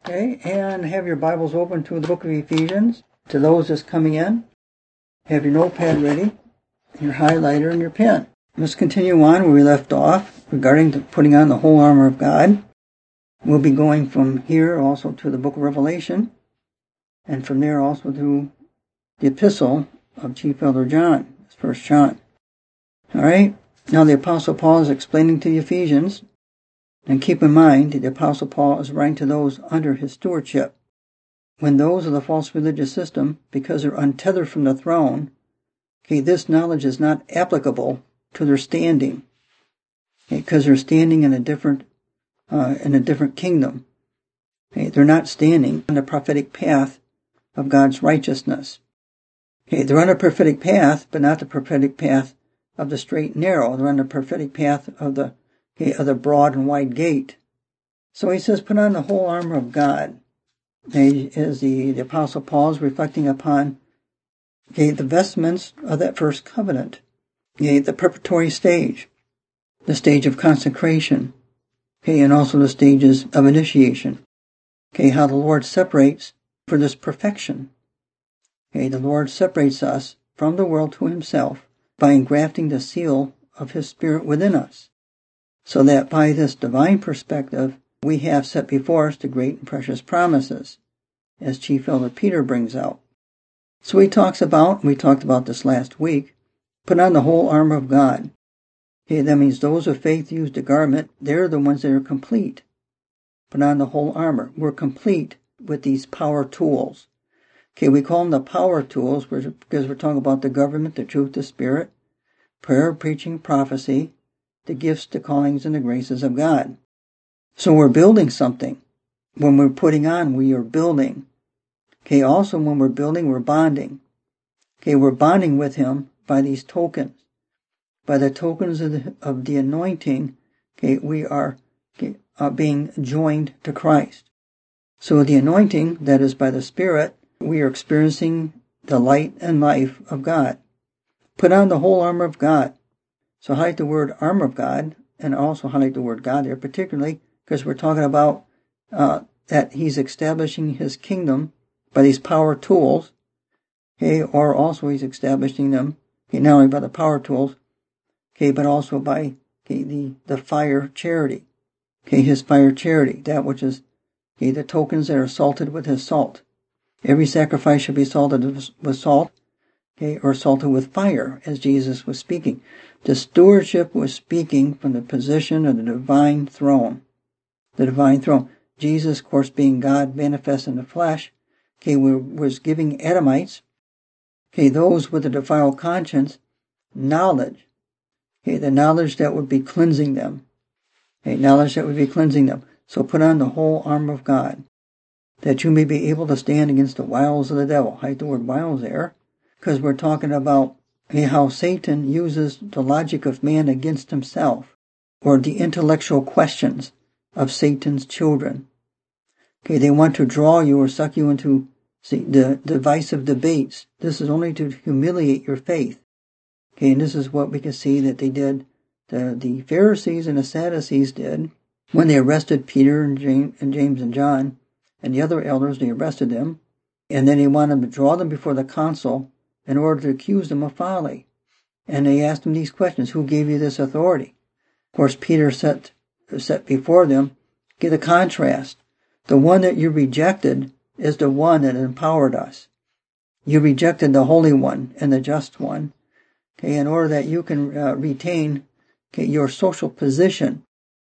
Okay, and have your Bibles open to the book of Ephesians. To those just coming in, have your notepad ready, your highlighter, and your pen. Let's continue on where we left off regarding putting on the whole armor of God. We'll be going from here also to the book of Revelation, and from there also to the epistle of Chief Elder John, 1 John. All right, now the Apostle Paul is explaining to the Ephesians. And keep in mind that the Apostle Paul is writing to those under his stewardship. When those of the false religious system, because they're untethered from the throne, this knowledge is not applicable to their standing, because they're standing in a different kingdom. They're not standing on the prophetic path of God's righteousness. They're on a prophetic path, but not the prophetic path of the straight and narrow. They're on the prophetic path of the broad and wide gate. So he says, put on the whole armor of God. As the Apostle Paul is reflecting upon the vestments of that first covenant, the preparatory stage, the stage of consecration, and also the stages of initiation. How the Lord separates for this perfection. The Lord separates us from the world to himself by engrafting the seal of his Spirit within us, so that by this divine perspective, we have set before us the great and precious promises, as Chief Elder Peter brings out. So we talked about this last week, put on the whole armor of God. That means those of faith used a garment, they're the ones that are complete. Put on the whole armor. We're complete with these power tools. We call them the power tools because we're talking about the government, the truth, the Spirit, prayer, preaching, prophecy, the gifts, the callings, and the graces of God. So we're building something. When we're putting on, we are building. Also when we're building, we're bonding. We're bonding with him by these tokens. By the tokens of the anointing, we are being joined to Christ. So the anointing, that is by the Spirit, we are experiencing the light and life of God. Put on the whole armor of God. So highlight the word armor of God, and also highlight the word God there, particularly because we're talking about that he's establishing his kingdom by these power tools, or also he's establishing them not only by the power tools, but also by the fire charity, his fire charity, that which is the tokens that are salted with his salt. Every sacrifice should be salted with salt, or salted with fire, as Jesus was speaking. The stewardship was speaking from the position of the divine throne. The divine throne. Jesus, of course, being God manifest in the flesh, was giving Adamites, those with a defiled conscience, knowledge. The knowledge that would be cleansing them. Knowledge that would be cleansing them. So put on the whole armor of God, that you may be able to stand against the wiles of the devil. Hide the word wiles there, because we're talking about how Satan uses the logic of man against himself, or the intellectual questions of Satan's children. They want to draw you or suck you into the divisive debates. This is only to humiliate your faith. And this is what we can see that they did, the Pharisees and the Sadducees did, when they arrested Peter and James and John and the other elders. They arrested them, and then they wanted to draw them before the council in order to accuse them of folly. And they asked them these questions: who gave you this authority? Of course, Peter set before them, get a contrast. The one that you rejected is the one that empowered us. You rejected the Holy One and the Just One, in order that you can retain your social position,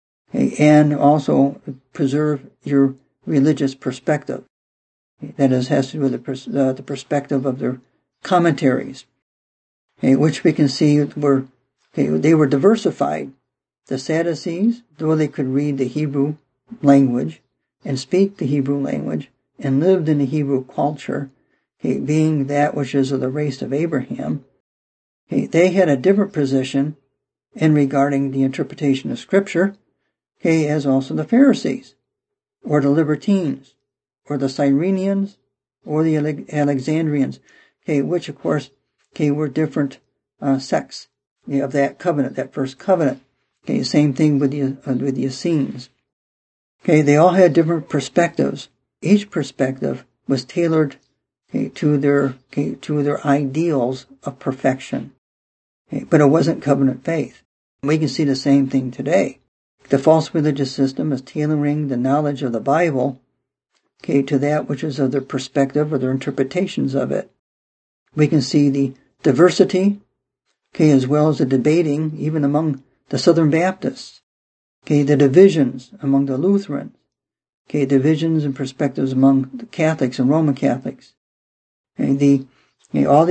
and also preserve your religious perspective. That is, has to do with the perspective of their commentaries, which we can see they were diversified. The Sadducees, though they could read the Hebrew language and speak the Hebrew language and lived in the Hebrew culture, being that which is of the race of Abraham, they had a different position in regarding the interpretation of Scripture, as also the Pharisees, or the Libertines, or the Cyrenians, or the Alexandrians, which of course were different sects of that covenant, that first covenant. Same thing with the Essenes. They all had different perspectives each perspective was tailored to their ideals of perfection. But it wasn't covenant faith. We can see the same thing today. The false religious system is tailoring the knowledge of the Bible to that which is of their perspective or their interpretations of it. We can see the diversity, as well as the debating, even among the Southern Baptists. The divisions among the Lutherans. Divisions and perspectives among the Catholics and Roman Catholics. Where did all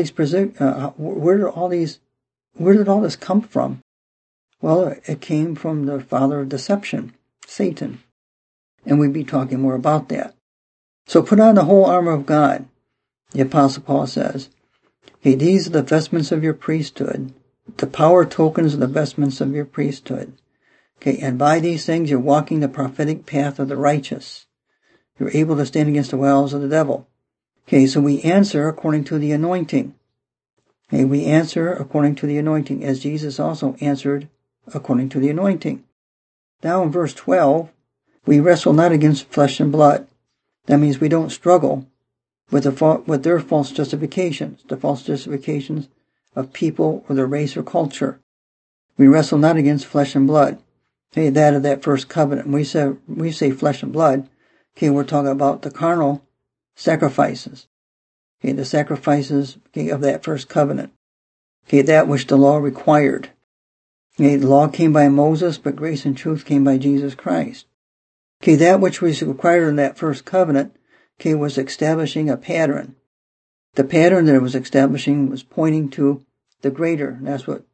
this come from? Well, it came from the father of deception, Satan. And we'll be talking more about that. So put on the whole armor of God, the Apostle Paul says. These are the vestments of your priesthood, the power tokens of the vestments of your priesthood. And by these things you're walking the prophetic path of the righteous. You're able to stand against the wiles of the devil. So we answer according to the anointing. We answer according to the anointing, as Jesus also answered according to the anointing. Now in verse 12, we wrestle not against flesh and blood. That means we don't struggle with their false justifications, the false justifications of people or their race or culture. We wrestle not against flesh and blood. That of that first covenant. We say flesh and blood. We're talking about the carnal sacrifices. The sacrifices of that first covenant. That which the law required. The law came by Moses, but grace and truth came by Jesus Christ. That which was required in that first covenant, was establishing a pattern. The pattern that it was establishing was pointing to the greater. And that's what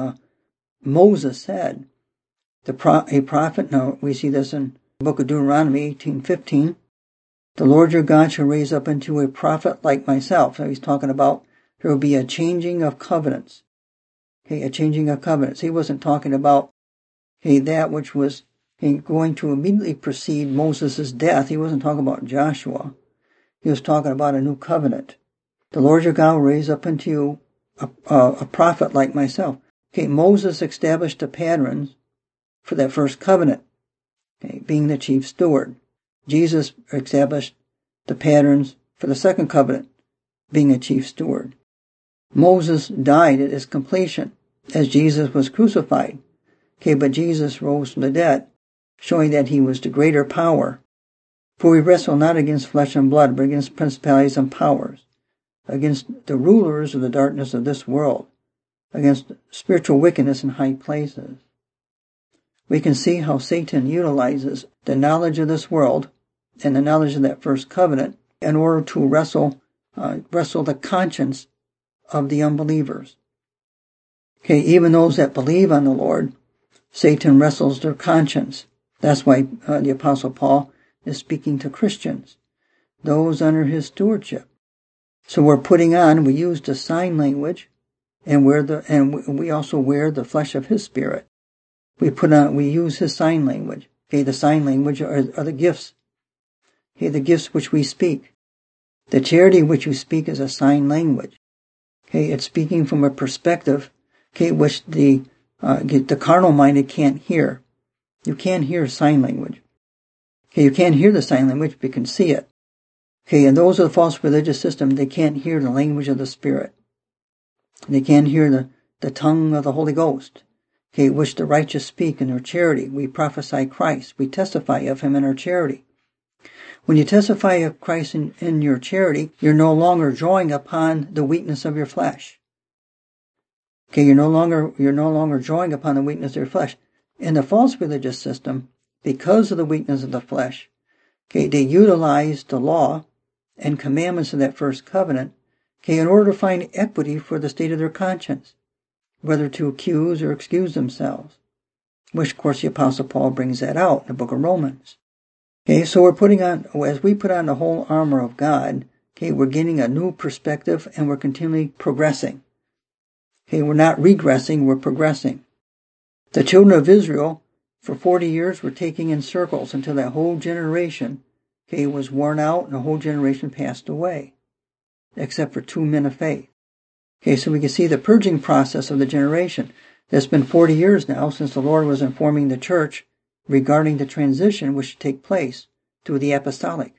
Moses said. A prophet, now we see this in the book of Deuteronomy 18:15. The Lord your God shall raise up unto you a prophet like myself. So he's talking about there will be a changing of covenants. A changing of covenants. He wasn't talking about that which was going to immediately precede Moses' death. He wasn't talking about Joshua. He was talking about a new covenant. The Lord your God will raise up unto you a prophet like myself. Moses established the patterns for that first covenant, being the chief steward. Jesus established the patterns for the second covenant, being a chief steward. Moses died at its completion as Jesus was crucified. But Jesus rose from the dead, showing that he was the greater power. For we wrestle not against flesh and blood, but against principalities and powers, against the rulers of the darkness of this world, against spiritual wickedness in high places. We can see how Satan utilizes the knowledge of this world and the knowledge of that first covenant in order to wrestle the conscience of the unbelievers. Even those that believe on the Lord, Satan wrestles their conscience. That's why the Apostle Paul is speaking to Christians, those under his stewardship. So we use the sign language, and we also wear the flesh of his spirit. We use his sign language. The sign language are the gifts. The gifts which we speak. The charity which you speak is a sign language. It's speaking from a perspective, which the carnal minded can't hear. You can't hear sign language. You can't hear the sign language, but you can see it. And those of the false religious system, they can't hear the language of the Spirit. They can't hear the tongue of the Holy Ghost, which the righteous speak in their charity. We prophesy Christ. We testify of him in our charity. When you testify of Christ in your charity, you're no longer drawing upon the weakness of your flesh. You're no longer drawing upon the weakness of your flesh. In the false religious system, because of the weakness of the flesh, they utilize the law and commandments of that first covenant, in order to find equity for the state of their conscience, whether to accuse or excuse themselves, which of course the Apostle Paul brings that out in the book of Romans. So as we put on the whole armor of God, we're getting a new perspective and we're continually progressing. We're not regressing, we're progressing. The children of Israel, for 40 years, were taking in circles until that whole generation, was worn out and the whole generation passed away, except for 2 men of faith. So we can see the purging process of the generation. It's been 40 years now since the Lord was informing the church regarding the transition which should take place to the apostolic.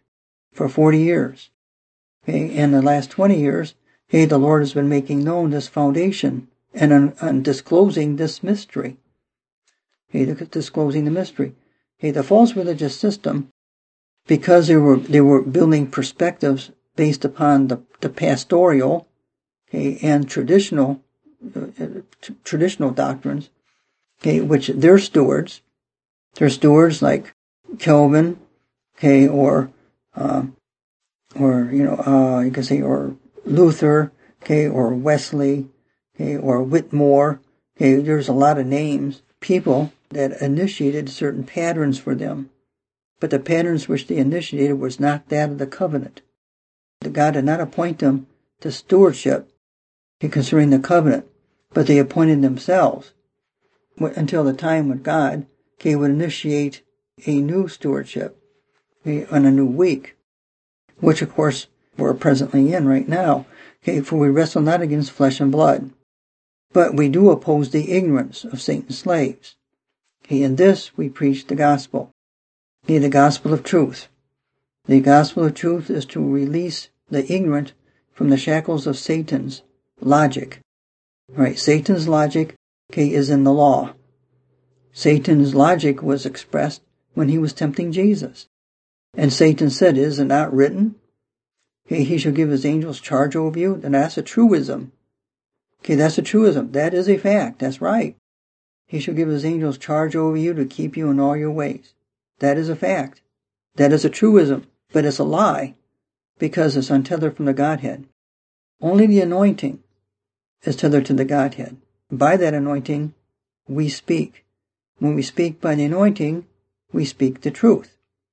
for 40 years. Okay, and the last 20 years, the Lord has been making known this foundation and disclosing this mystery. Disclosing the mystery. The false religious system, because they were building perspectives based upon the pastoral, and traditional doctrines, which they're stewards. They're stewards like Calvin, or you can say, or Luther, or Wesley, or Whitmore. There's a lot of names, people that initiated certain patterns for them. But the patterns which they initiated was not that of the covenant. God did not appoint them to stewardship concerning the covenant, but they appointed themselves until the time when God would initiate a new stewardship on a new week, which of course we're presently in right now. For we wrestle not against flesh and blood, but we do oppose the ignorance of Satan's slaves. In this we preach the gospel, the gospel of truth. The gospel of truth is to release the ignorant from the shackles of Satan's logic. Right? Satan's logic, is in the law. Satan's logic was expressed when he was tempting Jesus. And Satan said, "Is it not written? He shall give his angels charge over you." And that's a truism. That's a truism. That is a fact. That's right. He shall give his angels charge over you to keep you in all your ways. That is a fact. That is a truism. But it's a lie, because it's untethered from the Godhead. Only the anointing is tethered to the Godhead. By that anointing, we speak. When we speak by the anointing, we speak the truth.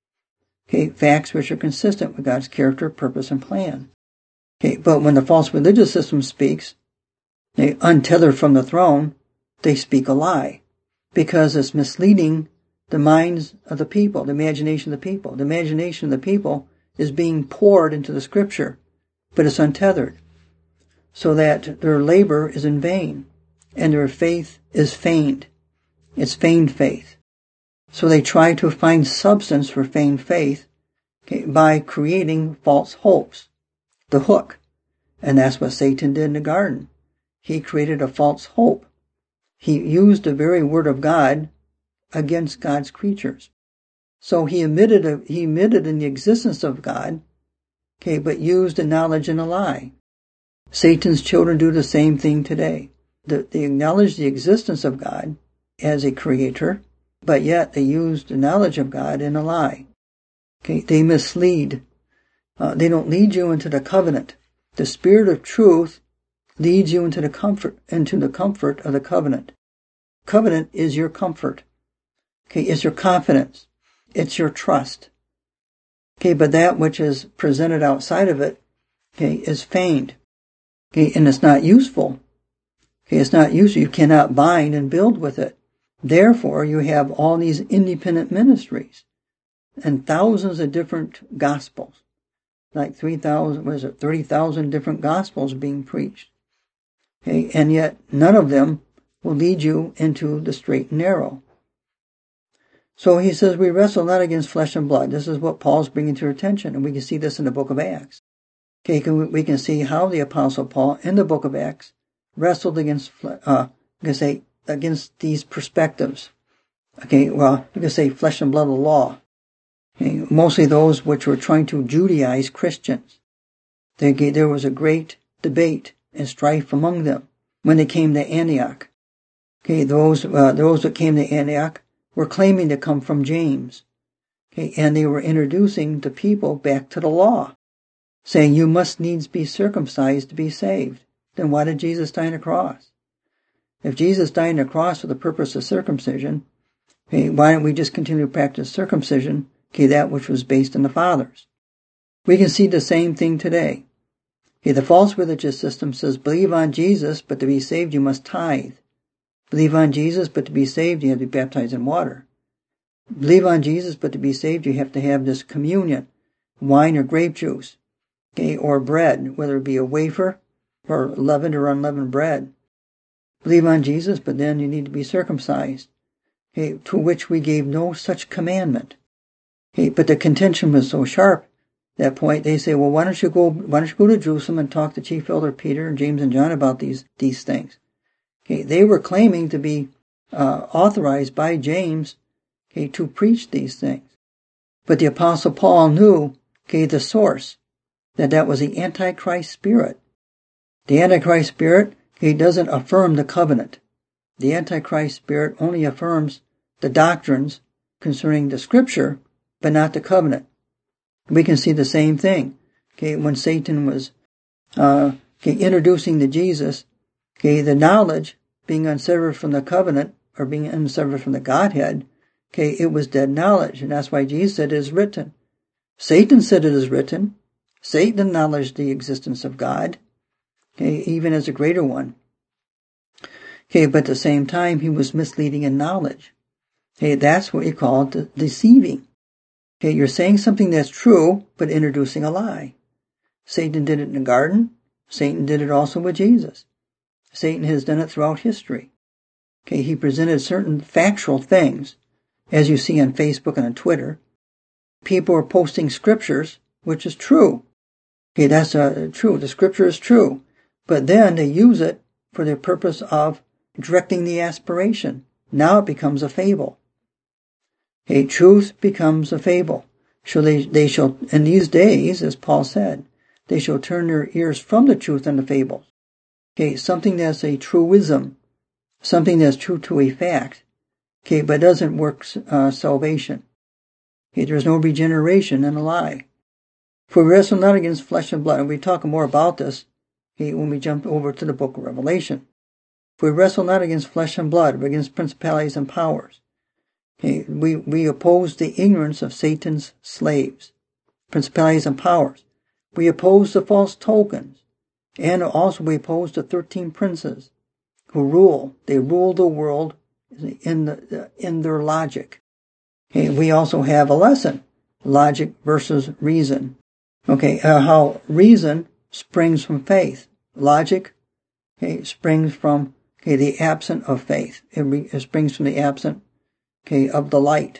Facts which are consistent with God's character, purpose, and plan. But when the false religious system speaks, they untethered from the throne, they speak a lie, because it's misleading the minds of the people, the imagination of the people. The imagination of the people is being poured into the scripture, but it's untethered, so that their labor is in vain, and their faith is feigned. It's feigned faith. So they try to find substance for feigned faith by creating false hopes, the hook. And that's what Satan did in the garden. He created a false hope. He used the very word of God against God's creatures. So he admitted in the existence of God, but used the knowledge in a lie. Satan's children do the same thing today. They acknowledge the existence of God as a creator, but yet they use the knowledge of God in a lie. They mislead. They don't lead you into the covenant. The Spirit of truth leads you into the comfort of the covenant. Covenant is your comfort. It's your confidence. It's your trust. But that which is presented outside of it, is feigned. And it's not useful. It's not useful. You cannot bind and build with it. Therefore, you have all these independent ministries and thousands of different gospels, like 30,000 different gospels being preached. And yet none of them will lead you into the straight and narrow. So he says, we wrestle not against flesh and blood. This is what Paul's bringing to your attention, and we can see this in the book of Acts. We can see how the Apostle Paul in the book of Acts wrestled against these perspectives. You can say flesh and blood of the law. Mostly those which were trying to Judaize Christians. There was a great debate and strife among them when they came to Antioch. Those that came to Antioch were claiming to come from James. And they were introducing the people back to the law, saying you must needs be circumcised to be saved. Then why did Jesus die on the cross? If Jesus died on the cross for the purpose of circumcision, why don't we just continue to practice circumcision, that which was based on the fathers? We can see the same thing today. The false religious system says, believe on Jesus, but to be saved you must tithe. Believe on Jesus, but to be saved you have to be baptized in water. Believe on Jesus, but to be saved you have to have this communion, wine or grape juice, or bread, whether it be a wafer or leavened or unleavened bread. Believe on Jesus, but then you need to be circumcised, to which we gave no such commandment. But the contention was so sharp that point, they say, well, why don't you go to Jerusalem and talk to Chief Elder Peter and James and John about these things? Okay, they were claiming to be authorized by James, okay, to preach these things. But the Apostle Paul knew, okay, the source, that was the Antichrist spirit. The Antichrist spirit, okay, doesn't affirm the covenant. The Antichrist spirit only affirms the doctrines concerning the scripture, but not the covenant. We can see the same thing. Okay, when Satan was introducing to Jesus, okay, the knowledge being unsevered from the covenant, or being unsevered from the Godhead, okay, it was dead knowledge, and that's why Jesus said it is written. Satan said it is written. Satan acknowledged the existence of God, okay, even as a greater one. Okay, but at the same time, he was misleading in knowledge. Okay, that's what you call deceiving. Okay, you're saying something that's true, but introducing a lie. Satan did it in the garden. Satan did it also with Jesus. Satan has done it throughout history. Okay, he presented certain factual things, as you see on Facebook and on Twitter. People are posting scriptures, which is true. Okay, that's true. The scripture is true. But then they use it for the purpose of directing the aspiration. Now it becomes a fable. Okay, truth becomes a fable. So they shall, in these days, as Paul said, they shall turn their ears from the truth and the fables. Okay, something that's a truism, something that's true to a fact, okay, but doesn't work salvation. Okay, there's no regeneration in a lie. For we wrestle not against flesh and blood, and we talk more about this, okay, when we jump over to the book of Revelation. For we wrestle not against flesh and blood, but against principalities and powers. Okay, we oppose the ignorance of Satan's slaves, principalities and powers. We oppose the false tokens, and also we oppose the 13 princes who rule. They rule the world in their logic. Okay, we also have a lesson, logic versus reason. Okay, how reason springs from faith. Logic, okay, springs from, okay, the absence of faith. It springs from the absence, okay, of the light.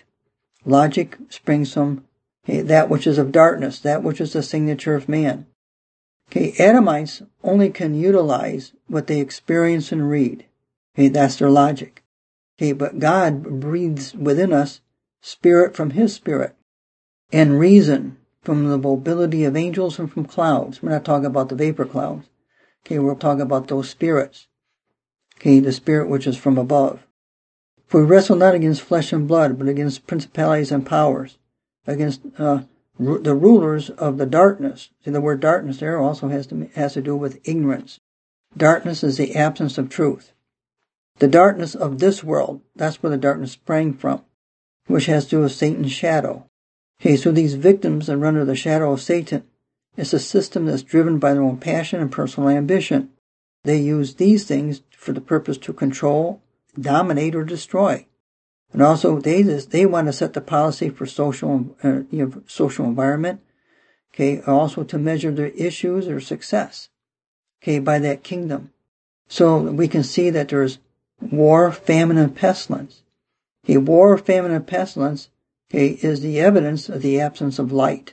Logic springs from, okay, that which is of darkness, that which is the signature of man. Okay, Adamites only can utilize what they experience and read. Okay, that's their logic. Okay, but God breathes within us spirit from His spirit, and reason from the mobility of angels and from clouds. We're not talking about the vapor clouds. Okay, we're talking about those spirits. Okay, the spirit which is from above. For we wrestle not against flesh and blood, but against principalities and powers, against the rulers of the darkness. See, the word darkness there also has to do with ignorance. Darkness is the absence of truth. The darkness of this world, that's where the darkness sprang from, which has to do with Satan's shadow. Okay, so these victims that are under the shadow of Satan, it's a system that's driven by their own passion and personal ambition. They use these things for the purpose to control, dominate, or destroy. And also, they want to set the policy for social environment. Okay, also to measure their issues or success. Okay, by that kingdom. So we can see that there's war, famine, and pestilence. Okay, war, famine, and pestilence, okay, is the evidence of the absence of light.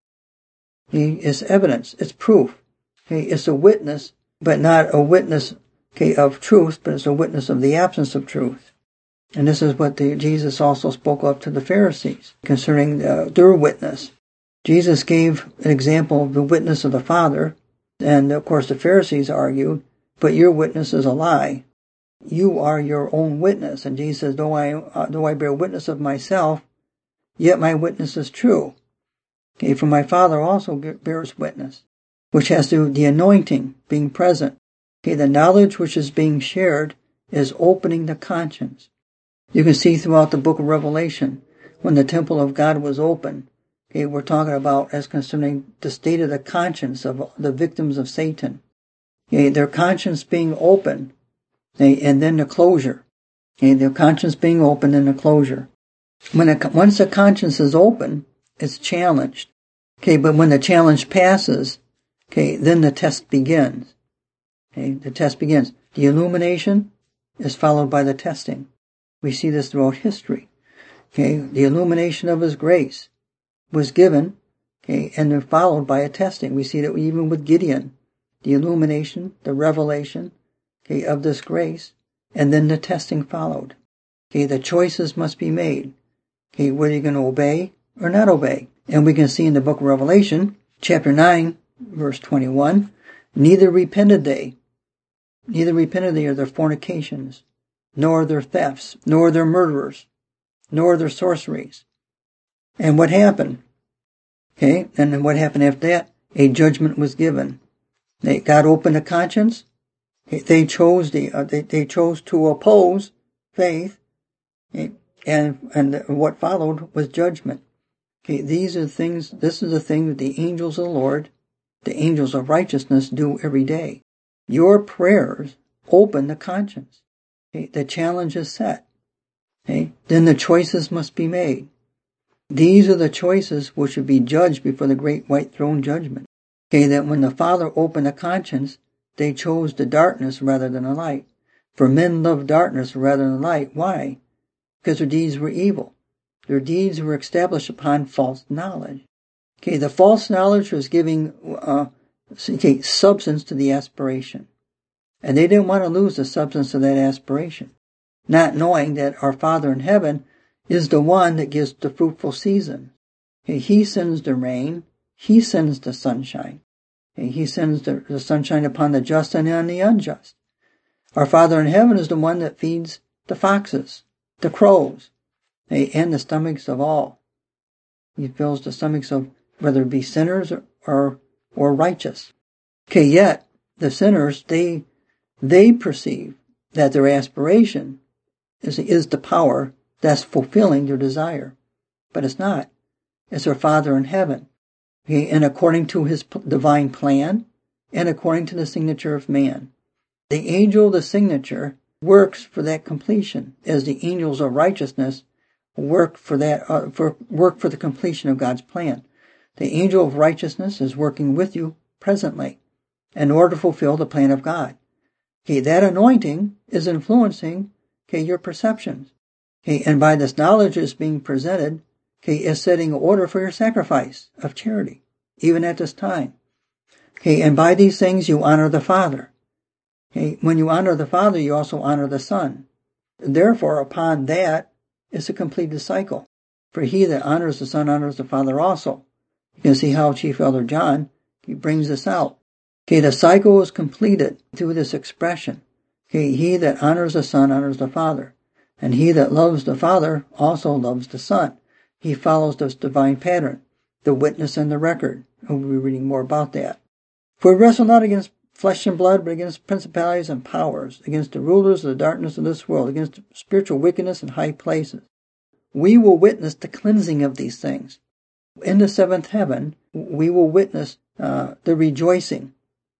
Okay, it's evidence. It's proof. Okay, it's a witness, but not a witness, okay, of truth, but it's a witness of the absence of truth. And this is what Jesus also spoke of to the Pharisees concerning their witness. Jesus gave an example of the witness of the Father, and of course the Pharisees argued, but your witness is a lie. You are your own witness. And Jesus says, though I bear witness of myself, yet my witness is true. Okay, for my Father also bears witness, which has to do with the anointing being present. Okay, the knowledge which is being shared is opening the conscience. You can see throughout the book of Revelation, when the temple of God was open, okay, we're talking about as concerning the state of the conscience of the victims of Satan. Okay, their conscience being open, okay, and then the closure. Okay, their conscience being open and the closure. Once the conscience is open, it's challenged. Okay, but when the challenge passes, okay, then the test begins. Okay, the test begins. The illumination is followed by the testing. We see this throughout history. Okay, the illumination of His grace was given, Okay, and they're followed by a testing. We see that even with Gideon, the illumination, the revelation, okay, of this grace, and then the testing followed. Okay, the choices must be made. Okay, whether you're going to obey or not obey. And we can see in the book of Revelation, chapter 9, verse 21, neither repented they of their fornications, nor their thefts, nor their murderers, nor their sorceries. And what happened? Okay, and then what happened after that? A judgment was given. God opened a conscience. They chose to oppose faith, and what followed was judgment. Okay, these are things. This is the thing that the angels of the Lord, the angels of righteousness, do every day. Your prayers open the conscience. Okay, the challenge is set. Okay, then the choices must be made. These are the choices which should be judged before the great white throne judgment. Okay, that when the Father opened a conscience, they chose the darkness rather than the light. For men love darkness rather than light. Why? Because their deeds were evil. Their deeds were established upon false knowledge. Okay, the false knowledge was giving substance to the aspiration. And they didn't want to lose the substance of that aspiration, not knowing that our Father in heaven is the one that gives the fruitful season. Okay, He sends the rain. He sends the sunshine. Okay, He sends the sunshine upon the just and on the unjust. Our Father in heaven is the one that feeds the foxes, the crows, and the stomachs of all. He fills the stomachs of whether it be sinners or righteous. Okay, yet the sinners, they perceive that their aspiration is the power that's fulfilling their desire. But it's not. It's our Father in heaven. Okay, and according to His divine plan, and according to the signature of man. The angel of the signature works for that completion, as the angels of righteousness work for the completion of God's plan. The angel of righteousness is working with you presently in order to fulfill the plan of God. Okay, that anointing is influencing, your perceptions. Okay, and by this knowledge is being presented, is setting order for your sacrifice of charity, even at this time. Okay, and by these things you honor the Father. Okay, when you honor the Father, you also honor the Son. Therefore, upon that is a completed cycle. For he that honors the Son honors the Father also. You can see how Chief Elder John, he brings this out. Okay, the cycle is completed through this expression. Okay, he that honors the Son honors the Father. And he that loves the Father also loves the Son. He follows this divine pattern, the witness and the record. We'll be reading more about that. For we wrestle not against flesh and blood, but against principalities and powers, against the rulers of the darkness of this world, against spiritual wickedness in high places. We will witness the cleansing of these things. In the seventh heaven, we will witness the rejoicing,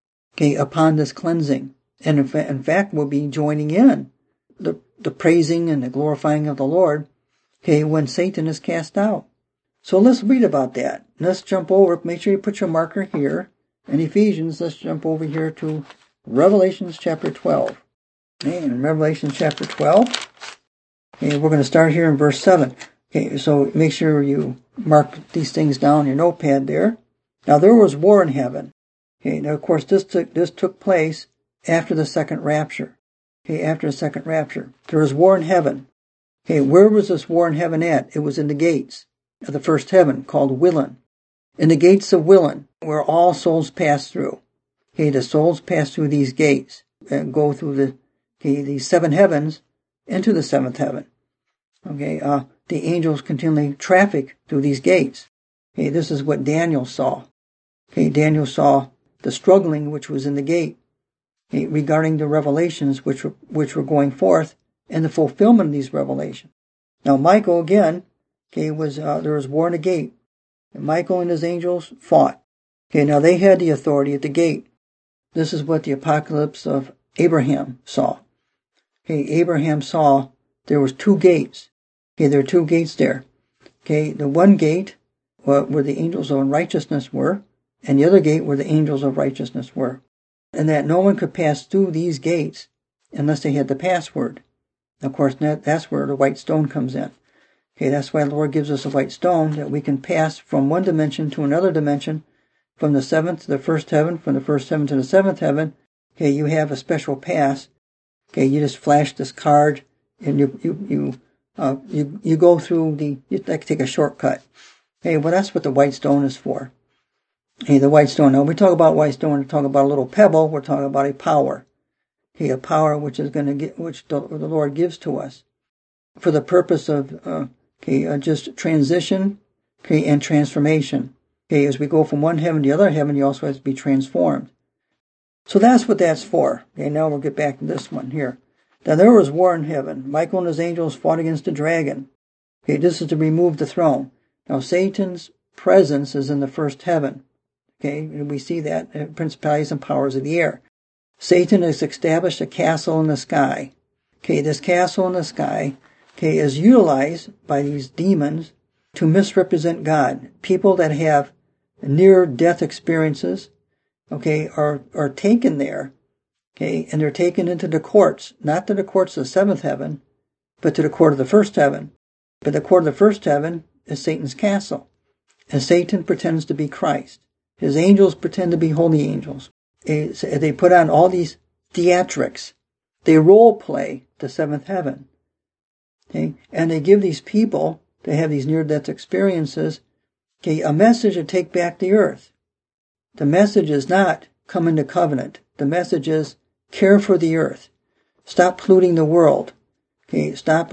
upon this cleansing. And in fact, we'll be joining in the praising and the glorifying of the Lord, when Satan is cast out. So let's read about that. Let's jump over. Make sure you put your marker here. In Ephesians, let's jump over here to Revelation chapter 12. Okay, in Revelation chapter 12, we're going to start here in verse 7. Okay, so make sure you mark these things down in your notepad there. Now there was war in heaven. Okay, now of course this took place after the second rapture. Okay, after the second rapture. There was war in heaven. Okay, where was this war in heaven at? It was in the gates of the first heaven, called Willen. In the gates of Willen, where all souls pass through. Okay, the souls pass through these gates and go through the seven heavens into the seventh heaven. Okay, the angels continually traffic through these gates. Okay, this is what Daniel saw. Okay, Daniel saw the struggling which was in the gate, regarding the revelations which were going forth and the fulfillment of these revelations. Now Michael again, there was war in the gate. And Michael and his angels fought. Okay, now they had the authority at the gate. This is what the apocalypse of Abraham saw. Okay, Abraham saw there was two gates. Okay, there are two gates there. Okay, the one gate where the angels of unrighteousness were, and the other gate where the angels of righteousness were. And that no one could pass through these gates unless they had the password. Of course, that's where the white stone comes in. Okay, that's why the Lord gives us a white stone, that we can pass from one dimension to another dimension, from the seventh to the first heaven, from the first heaven to the seventh heaven. Okay, you have a special pass. Okay, you just flash this card, and you go through you like take a shortcut. Okay, well, that's what the white stone is for. Okay, the white stone. Now, when we talk about white stone, we talk about a little pebble. We're talking about a power. Okay, a power which is which the Lord gives to us for the purpose of just transition, okay, and transformation. Okay, as we go from one heaven to the other heaven, you also have to be transformed. So that's what that's for. Okay, now we'll get back to this one here. Now there was war in heaven. Michael and his angels fought against the dragon. Okay, this is to remove the throne. Now Satan's presence is in the first heaven. Okay, and we see that principalities and powers of the air. Satan has established a castle in the sky. Okay, this castle in the sky, okay, is utilized by these demons to misrepresent God. People that have near-death experiences, okay, are taken there, okay, and they're taken into the courts, not to the courts of the seventh heaven, but to the court of the first heaven. But the court of the first heaven is Satan's castle, and Satan pretends to be Christ. His angels pretend to be holy angels. They put on all these theatrics. They role play the seventh heaven. Okay? And they give these people, they have these near-death experiences, okay, a message to take back the earth. The message is not come into covenant. The message is care for the earth. Stop polluting the world. Okay, stop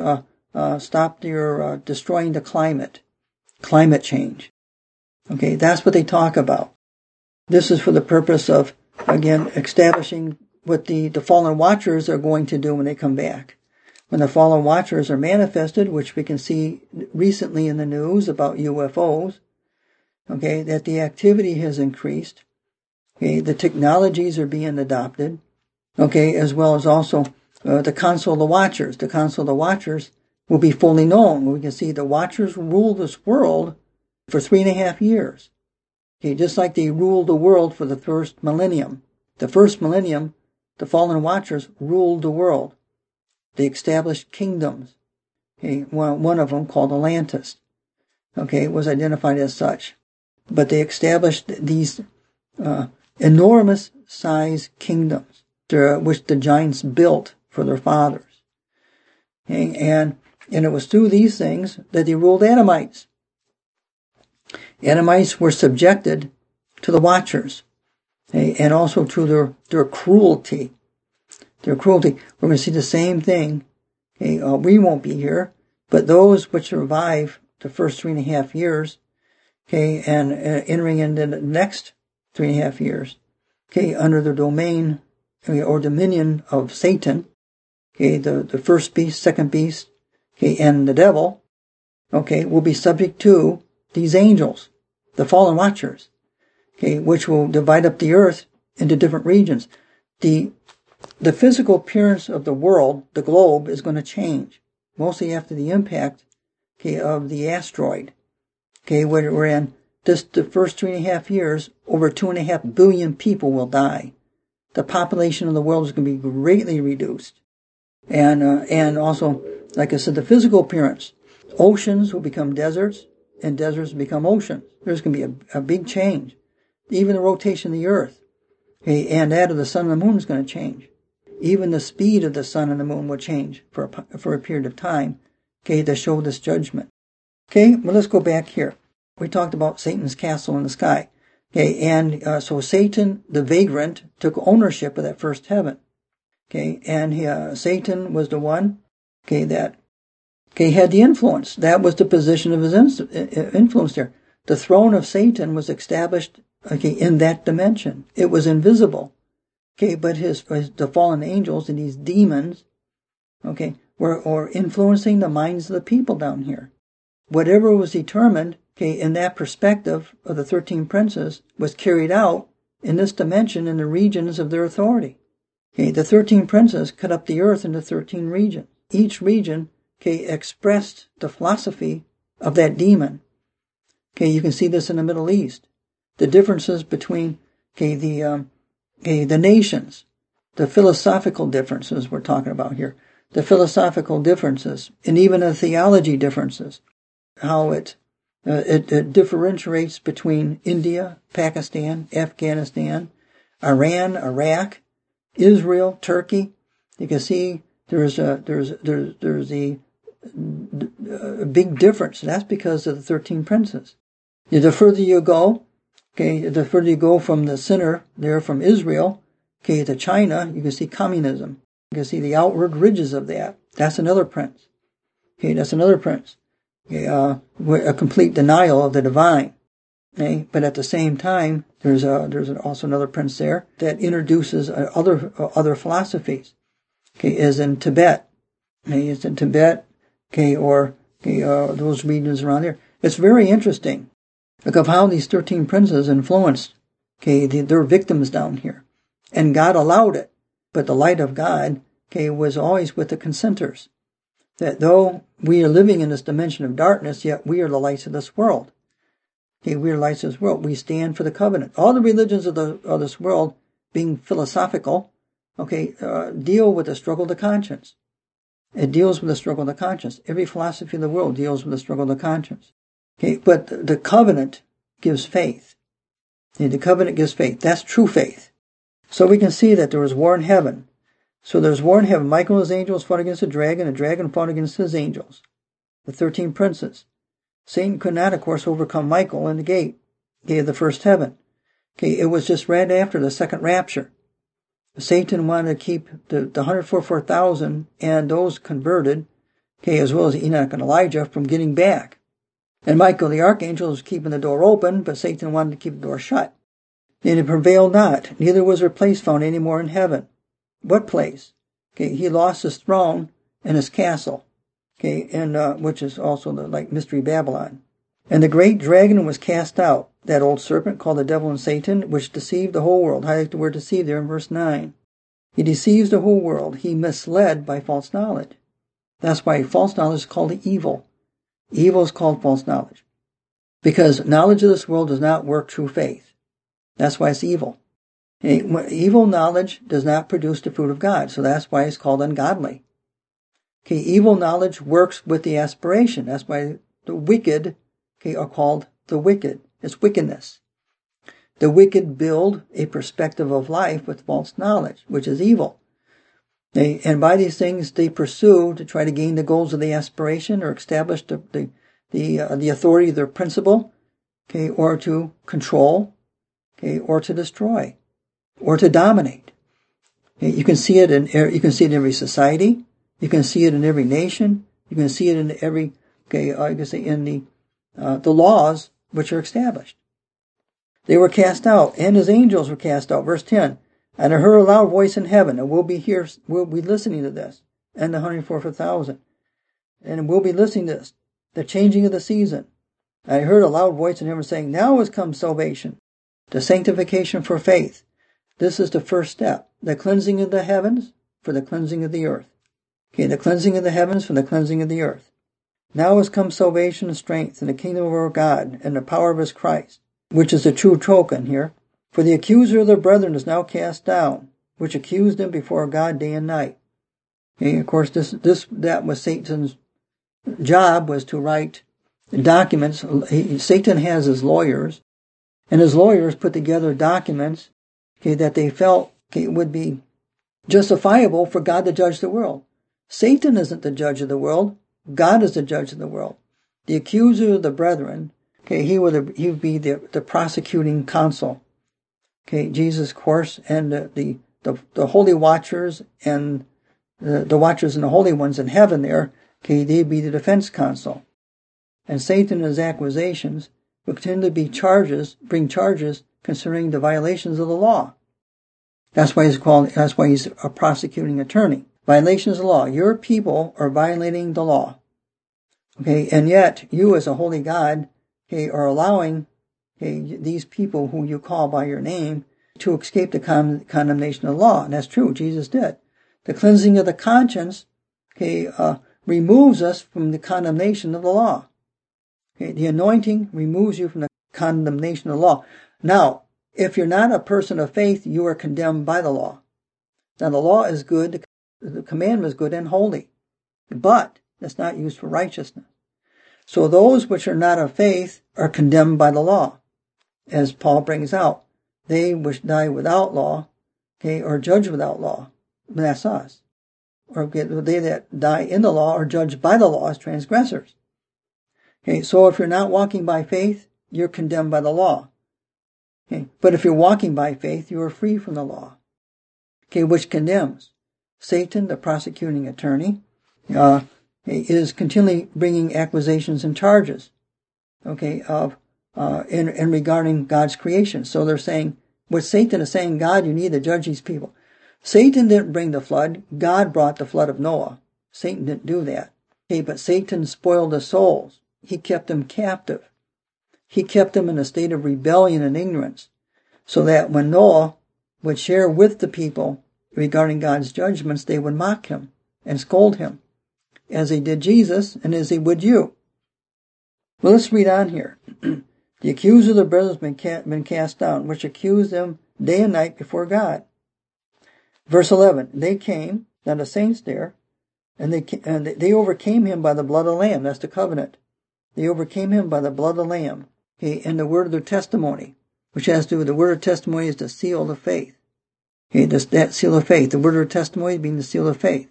your destroying the climate. Climate change. Okay, that's what they talk about. This is for the purpose of, again, establishing what the fallen watchers are going to do when they come back. When the fallen watchers are manifested, which we can see recently in the news about UFOs, okay, that the activity has increased, okay, the technologies are being adopted, okay, as well as also the Council of the Watchers. The Council of the Watchers will be fully known. We can see the Watchers rule this world for 3.5 years. Okay, just like they ruled the world for the first millennium. The first millennium, the fallen watchers ruled the world. They established kingdoms. Okay, one of them, called Atlantis, okay, was identified as such. But they established these enormous size kingdoms, which the giants built for their fathers. Okay, and it was through these things that they ruled Adamites. Adamites were subjected to the Watchers, okay, and also to their cruelty. Their cruelty. We're going to see the same thing. Okay, we won't be here, but those which survive the first 3.5 years, okay, and entering into the next 3.5 years, okay, under the domain, okay, or dominion of Satan, okay, the first beast, second beast, okay, and the devil, okay, will be subject to these angels, the fallen watchers, okay, which will divide up the earth into different regions. The physical appearance of the world, the globe, is going to change, mostly after the impact, okay, of the asteroid, okay, wherein the first 3.5 years, over 2.5 billion people will die. The population of the world is going to be greatly reduced. And also, like I said, the physical appearance, oceans will become deserts, and deserts become oceans. There's going to be a big change. Even the rotation of the earth, okay, and that of the sun and the moon is going to change. Even the speed of the sun and the moon will change for a period of time, okay, to show this judgment. Okay, well, let's go back here. We talked about Satan's castle in the sky. Okay, and so Satan, the vagrant, took ownership of that first heaven. Okay, and Satan was the one, okay, that, okay, had the influence. That was the position of his influence there. The throne of Satan was established, okay, in that dimension. It was invisible. Okay, but the fallen angels and these demons, okay, were influencing the minds of the people down here. Whatever was determined, okay, in that perspective of the 13 princes was carried out in this dimension in the regions of their authority. Okay, the 13 princes cut up the earth into 13 regions. Each region, okay, expressed the philosophy of that demon. Okay, you can see this in the Middle East. The differences between, okay, the nations, the philosophical differences we're talking about here, the philosophical differences, and even the theology differences. how it differentiates between India, Pakistan, Afghanistan, Iran, Iraq, Israel, Turkey. You can see there's a big difference. That's because of the 13 princes. The further you go, okay, the further you go from the center there, from Israel, okay, to China, you can see communism. You can see the outward ridges of that. That's another prince. Okay, that's another prince. Okay, a complete denial of the divine. Okay, but at the same time, there's also another prince there that introduces other philosophies. Okay, is in Tibet. Okay, it's in Tibet. Okay, or those regions around there. It's very interesting. Look of how these 13 princes influenced, okay, their victims down here. And God allowed it. But the light of God, okay, was always with the consenters. That though we are living in this dimension of darkness, yet we are the lights of this world. Okay, we are lights of this world. We stand for the covenant. All the religions of this world, being philosophical, okay, deal with the struggle of the conscience. It deals with the struggle of the conscience. Every philosophy of the world deals with the struggle of the conscience. Okay, but the covenant gives faith. Okay, the covenant gives faith. That's true faith. So we can see that there was war in heaven. So there's war in heaven. Michael and his angels fought against the dragon fought against his angels. The 13 princes. Satan could not, of course, overcome Michael in the gate. Okay, of the first heaven. Okay, it was just right after the second rapture. Satan wanted to keep the 144,000 and those converted, okay, as well as Enoch and Elijah, from getting back. And Michael the archangel was keeping the door open, but Satan wanted to keep the door shut. And it prevailed not, neither was there place found any more in heaven. What place? Okay, he lost his throne and his castle, okay, and which is also like Mystery Babylon. And the great dragon was cast out, that old serpent called the devil and Satan, which deceived the whole world. Highlight the word deceive there in verse 9. He deceives the whole world. He misled by false knowledge. That's why false knowledge is called evil. Evil is called false knowledge. Because knowledge of this world does not work true faith. That's why it's evil. Evil knowledge does not produce the fruit of God, so that's why it's called ungodly. Okay, evil knowledge works with the aspiration. That's why the wicked, okay, are called the wicked. It's wickedness. The wicked build a perspective of life with false knowledge, which is evil. And by these things they pursue to try to gain the goals of the aspiration or establish the authority of their principle, okay, or to control, okay, or to destroy, or to dominate. Okay, you can see it in every society. You can see it in every nation. You can see it in every, okay, you can say in the laws which are established. They were cast out, and his angels were cast out. Verse 10. And I heard a loud voice in heaven, and we'll be listening to this, and the 144,000. And we'll be listening to this, the changing of the season. And I heard a loud voice in heaven saying, now has come salvation, the sanctification for faith. This is the first step, the cleansing of the heavens for the cleansing of the earth. Okay, the cleansing of the heavens for the cleansing of the earth. Now has come salvation and strength in the kingdom of our God and the power of his Christ, which is the true token here. For the accuser of the brethren is now cast down, which accused them before God day and night. Okay, of course, that was Satan's job, was to write documents. Satan has his lawyers, and his lawyers put together documents, okay, that they felt, okay, would be justifiable for God to judge the world. Satan isn't the judge of the world. God is the judge of the world. The accuser of the brethren, okay, he would be the prosecuting counsel. Okay, Jesus, of course, and the holy watchers and the watchers and the holy ones in heaven there, okay, they'd be the defense counsel. And Satan and his accusations would tend to bring charges concerning the violations of the law. That's why he's a prosecuting attorney. Violations of the law. Your people are violating the law. Okay, and yet you as a holy God, okay, are allowing, okay, these people who you call by your name to escape the condemnation of the law. And that's true. Jesus did. The cleansing of the conscience, okay, removes us from the condemnation of the law. Okay, the anointing removes you from the condemnation of the law. Now, if you're not a person of faith, you are condemned by the law. Now, the law is good. The commandment is good and holy. But it's not used for righteousness. So those which are not of faith are condemned by the law, as Paul brings out. They which die without law, are judged without law. That's us. Or they that die in the law are judged by the law as transgressors. So if you're not walking by faith, you're condemned by the law. But if you're walking by faith, you are free from the law. Which condemns. Satan, the prosecuting attorney, is continually bringing accusations and charges, in regarding God's creation. So they're saying, what Satan is saying, God, you need to judge these people. Satan didn't bring the flood. God brought the flood of Noah. Satan didn't do that. But Satan spoiled the souls. He kept them captive. He kept them in a state of rebellion and ignorance, so that when Noah would share with the people regarding God's judgments, they would mock him and scold him, as they did Jesus and as they would you. Well, let's read on here. The accuser of the brothers has been cast down, which accused them day and night before God. Verse 11, they came, now the saints there, and they overcame him by the blood of the Lamb. That's the covenant. They overcame him by the blood of the Lamb, and the word of their testimony, which has to do with the word of testimony is the seal of faith. That seal of faith, the word of testimony being the seal of faith.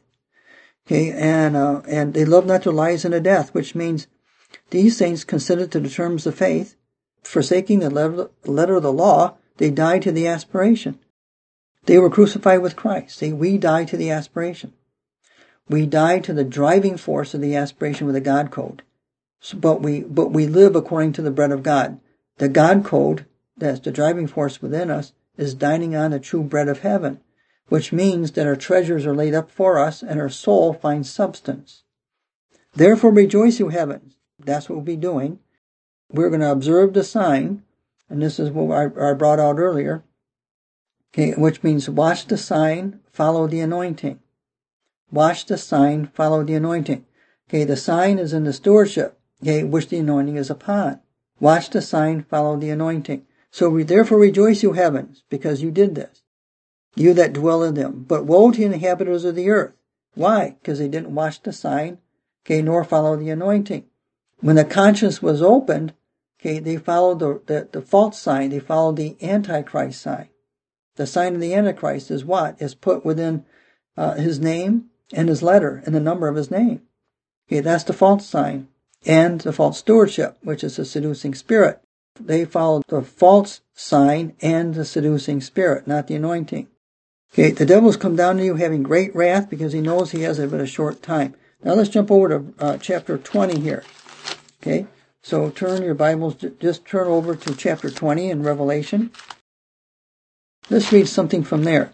And they love not their lives unto death, which means these saints considered to the terms of faith, forsaking the letter of the law, they died to the aspiration. They were crucified with Christ. See, we died to the aspiration. We died to the driving force of the aspiration with the God code. But we live according to the bread of God. The God code, that's the driving force within us, is dining on the true bread of heaven, which means that our treasures are laid up for us and our soul finds substance. Therefore rejoice, you heavens. That's what we'll be doing. We're going to observe the sign, and this is what I brought out earlier, which means watch the sign, follow the anointing. Watch the sign, follow the anointing. The sign is in the stewardship, which the anointing is upon. Watch the sign, follow the anointing. So therefore rejoice, you heavens, because you did this, you that dwell in them. But woe to the inhabitants of the earth. Why? Because they didn't watch the sign, nor follow the anointing. When the conscience was opened, they followed the false sign. They followed the Antichrist sign. The sign of the Antichrist is what? Is put within his name and his letter and the number of his name. That's the false sign. And the false stewardship, which is the seducing spirit. They followed the false sign and the seducing spirit, not the anointing. The devil's come down to you having great wrath because he knows he has but a short time. Now let's jump over to chapter 20 here. So turn your Bibles, just turn over to chapter 20 in Revelation. Let's read something from there.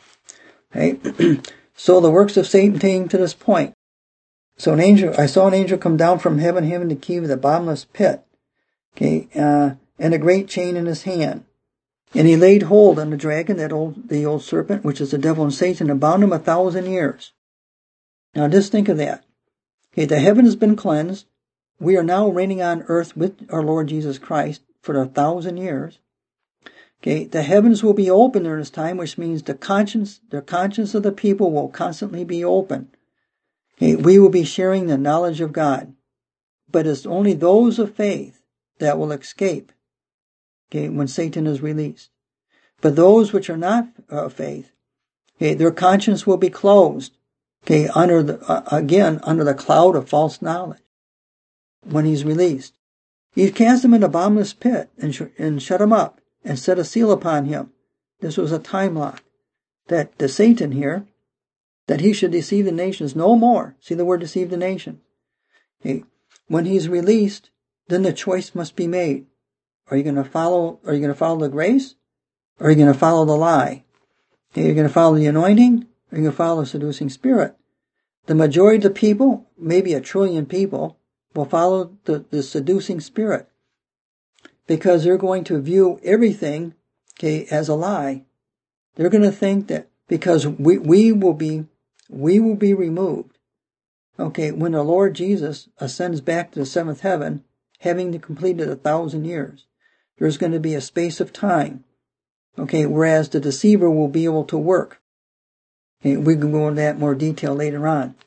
So the works of Satan came to this point. So I saw an angel come down from heaven, having the key of the bottomless pit, and a great chain in his hand. And he laid hold on the dragon, the old serpent, which is the devil and Satan, and bound him 1,000 years. Now just think of that. The heaven has been cleansed. We are now reigning on earth with our Lord Jesus Christ for 1,000 years. The heavens will be open during this time, which means the conscience of the people will constantly be open. We will be sharing the knowledge of God. But it's only those of faith that will escape, when Satan is released. But those which are not of faith, their conscience will be closed, under the cloud of false knowledge, when he's released. He cast him in a bottomless pit and shut him up and set a seal upon him. This was a time lock. That the Satan here, that he should deceive the nations no more. See the word deceive the nation. When he's released, then the choice must be made. Are you going to follow the grace? Or are you going to follow the lie? Are you going to follow the anointing? Or are you going to follow the seducing spirit? The majority of the people, maybe 1 trillion people, will follow the seducing spirit. Because they're going to view everything, as a lie. They're going to think that because we will be removed. When the Lord Jesus ascends back to the seventh heaven, having completed 1,000 years, there's going to be a space of time. Whereas the deceiver will be able to work. We can go into that in more detail later on.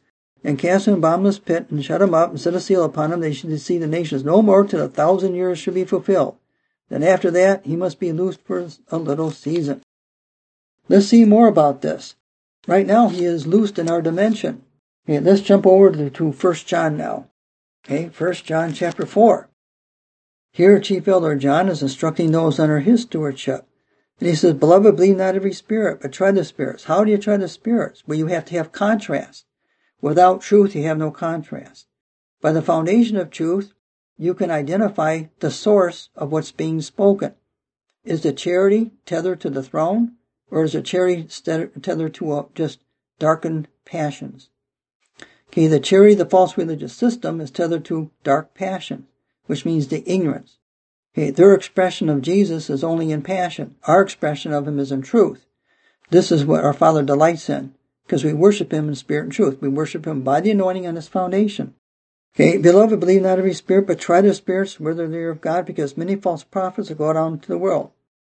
and cast him in a bottomless pit, and shut him up, and set a seal upon him. They should deceive the nations no more till 1,000 years should be fulfilled. Then after that, he must be loosed for a little season. Let's see more about this. Right now, he is loosed in our dimension. Okay, let's jump over to 1 John now. Okay, 1 John chapter 4. Here, Chief Elder John is instructing those under his stewardship. And he says, Beloved, believe not every spirit, but try the spirits. How do you try the spirits? Well, you have to have contrast. Without truth, you have no contrast. By the foundation of truth, you can identify the source of what's being spoken. Is the charity tethered to the throne, or is the charity tethered to just darkened passions? Okay, the charity of the false religious system is tethered to dark passion, which means the ignorance. Okay, their expression of Jesus is only in passion. Our expression of him is in truth. This is what our Father delights in, because we worship him in spirit and truth. We worship him by the anointing on his foundation. Okay, beloved, believe not every spirit, but try the spirits whether they are of God, because many false prophets will go out into the world.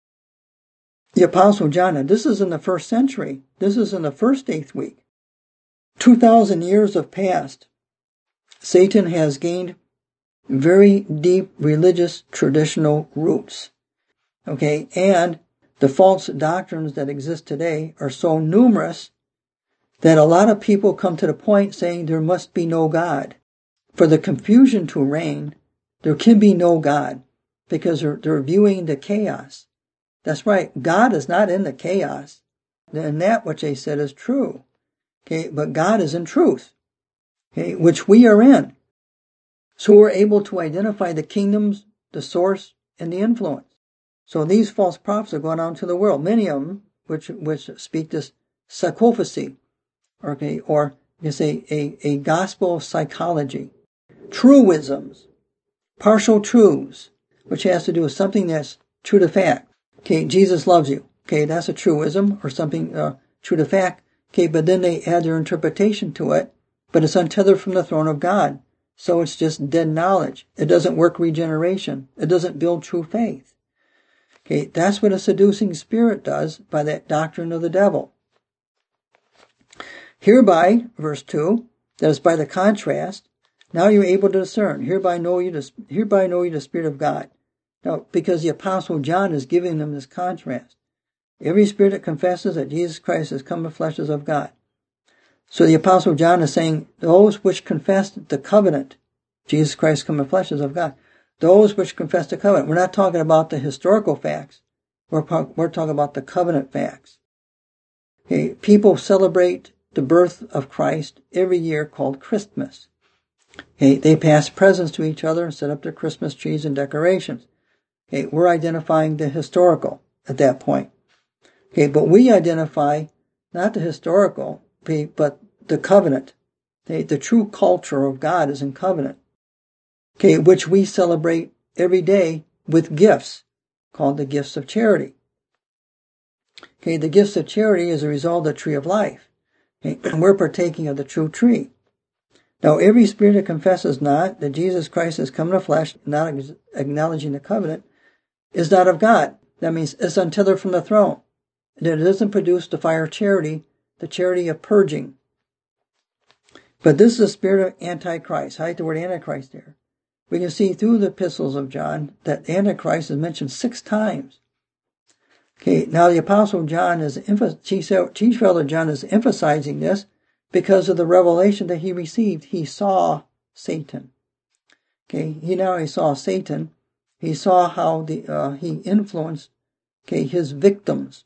The Apostle John, and this is in the 1st century. This is in the first 8th week. 2,000 years have passed. Satan has gained very deep religious traditional roots. Okay, and the false doctrines that exist today are so numerous that a lot of people come to the point saying there must be no God. For the confusion to reign, there can be no God, because they're viewing the chaos. That's right, God is not in the chaos. And that which they said is true. Okay, but God is in truth, okay, which we are in. So we're able to identify the kingdoms, the source, and the influence. So these false prophets are going out into the world. Many of them, which speak this psychophacy, okay, or you say a gospel of psychology, truisms, partial truths, which has to do with something that's true to fact. Okay, Jesus loves you. Okay, that's a truism or something true to fact. Okay, but then they add their interpretation to it, but it's untethered from the throne of God. So it's just dead knowledge. It doesn't work regeneration. It doesn't build true faith. Okay, that's what a seducing spirit does by that doctrine of the devil. Hereby, verse 2, that is by the contrast, now you're able to discern. Hereby know you the Spirit of God. Now, because the Apostle John is giving them this contrast. Every spirit that confesses that Jesus Christ has come in flesh is of God. So the Apostle John is saying, those which confess the covenant, Jesus Christ come in flesh is of God. Those which confess the covenant. We're not talking about the historical facts. We're talking about the covenant facts. Okay, people celebrate the birth of Christ every year called Christmas. Okay, they pass presents to each other and set up their Christmas trees and decorations. Okay, we're identifying the historical at that point. Okay, but we identify not the historical, but the covenant. Okay, the true culture of God is in covenant. Okay, which we celebrate every day with gifts called the gifts of charity. Okay, the gifts of charity is a result of the tree of life. Okay, and we're partaking of the true tree. Now, every spirit that confesses not that Jesus Christ has come in the flesh, not acknowledging the covenant, is not of God. That means it's untethered from the throne. It doesn't produce the fire of charity, the charity of purging. But this is the spirit of Antichrist. I like the word Antichrist there. We can see through the epistles of John that Antichrist is mentioned 6 times. Okay, now the Apostle John Chief Elder John is emphasizing this because of the revelation that he received. He saw Satan. Okay, he not only saw Satan, he saw how he influenced, okay, his victims.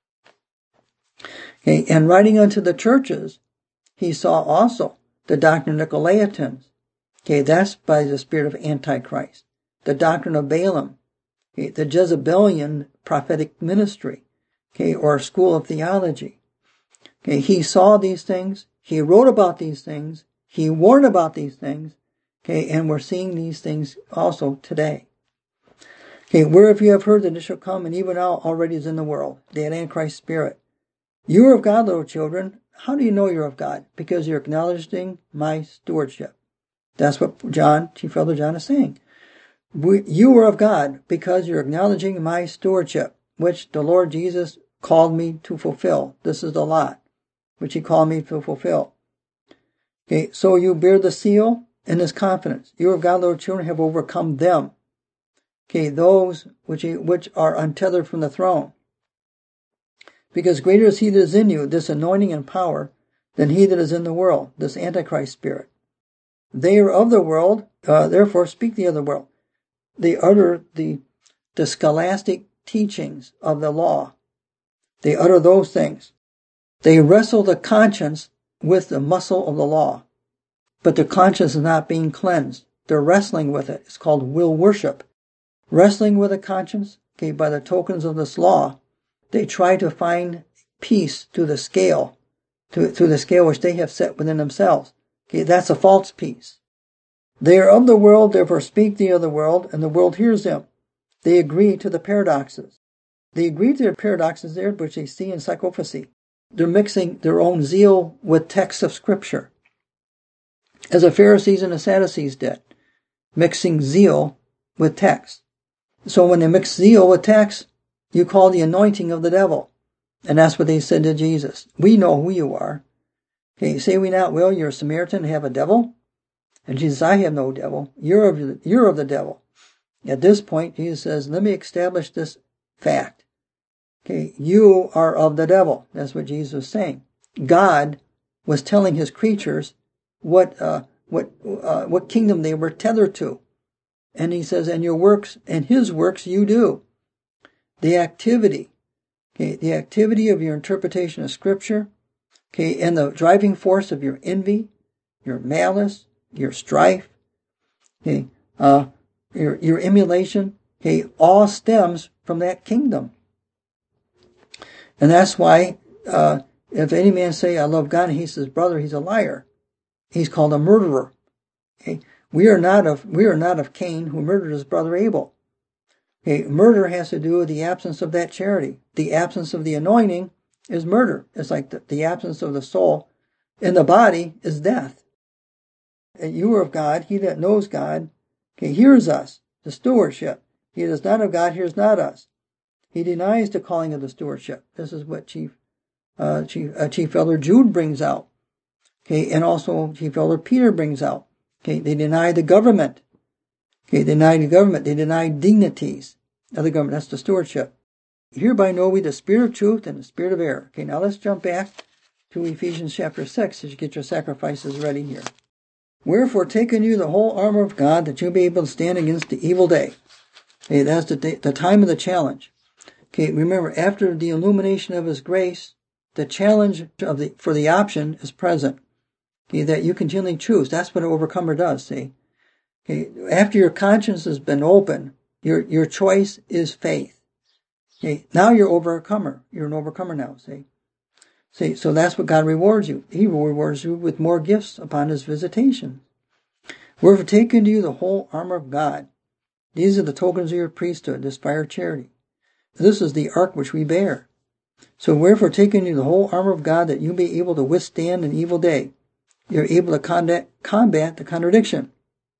Okay, and writing unto the churches, he saw also the doctrine of Nicolaitans. Okay, that's by the spirit of Antichrist. The doctrine of Balaam. Okay, the Jezebelian prophetic ministry. Okay, or school of theology. Okay, he saw these things. He wrote about these things. He warned about these things. Okay, and we're seeing these things also today. Okay, wherever you have heard that it shall come, and even now already is in the world, the Antichrist spirit. You are of God, little children. How do you know you're of God? Because you're acknowledging my stewardship. That's what Chief Elder John is saying. You are of God because you're acknowledging my stewardship, which the Lord Jesus called me to fulfill. This is the lot which he called me to fulfill. Okay, so you bear the seal in this confidence. You of God, little children, have overcome them. Okay, those which are untethered from the throne. Because greater is he that is in you, this anointing and power, than he that is in the world, this Antichrist spirit. They are of the world, therefore speak they of the world. They utter the scholastic teachings of the law. They utter those things. They wrestle the conscience with the muscle of the law. But the conscience is not being cleansed. They're wrestling with it. It's called will worship. Wrestling with the conscience, okay, by the tokens of this law. They try to find peace through the scale, through the scale which they have set within themselves. Okay, that's a false peace. They are of the world, therefore speak they of the world, and the world hears them. They agree to the paradoxes. They agree to the paradoxes there, which they see in psychophacy. They're mixing their own zeal with texts of Scripture, as the Pharisees and the Sadducees did, mixing zeal with text. So when they mix zeal with text, you call the anointing of the devil. And that's what they said to Jesus. We know who you are. Okay, say we not, well, you're a Samaritan and have a devil? And Jesus, I have no devil. You're of the devil. At this point, Jesus says, let me establish this fact. Okay, you are of the devil. That's what Jesus was saying. God was telling his creatures what kingdom they were tethered to. And he says, and your works, and his works you do. The activity of your interpretation of Scripture, okay, and the driving force of your envy, your malice, your strife, okay, your emulation, okay, all stems from that kingdom. And that's why, if any man say, I love God, and he says, brother, he's a liar. He's called a murderer. Okay, we are not of Cain, who murdered his brother Abel. Okay, murder has to do with the absence of that charity. The absence of the anointing is murder. It's like the absence of the soul in the body is death. And you are of God. He that knows God, okay, hears us, the stewardship. He that is not of God hears not us. He denies the calling of the stewardship. This is what Chief Elder Jude brings out. Okay, and also Chief Elder Peter brings out. Okay, they deny the government. Okay, they deny the government. They deny dignities of the government. That's the stewardship. Hereby know we the spirit of truth and the spirit of error. Okay, now let's jump back to Ephesians chapter 6 as you get your sacrifices ready here. Wherefore, take unto you the whole armor of God, that you may be able to stand against the evil day. Okay, that's the time of the challenge. Okay, remember, after the illumination of his grace, the challenge for the option is present. Okay, that you continually choose. That's what an overcomer does, see? Okay, after your conscience has been open, your choice is faith. Okay, now you're overcomer. You're an overcomer now, see? See, so that's what God rewards you. He rewards you with more gifts upon his visitation. Wherefore take unto you the whole armor of God. These are the tokens of your priesthood, this fire of charity. This is the ark which we bear. So wherefore take unto you the whole armor of God, that you be able to withstand an evil day. You're able to combat the contradiction.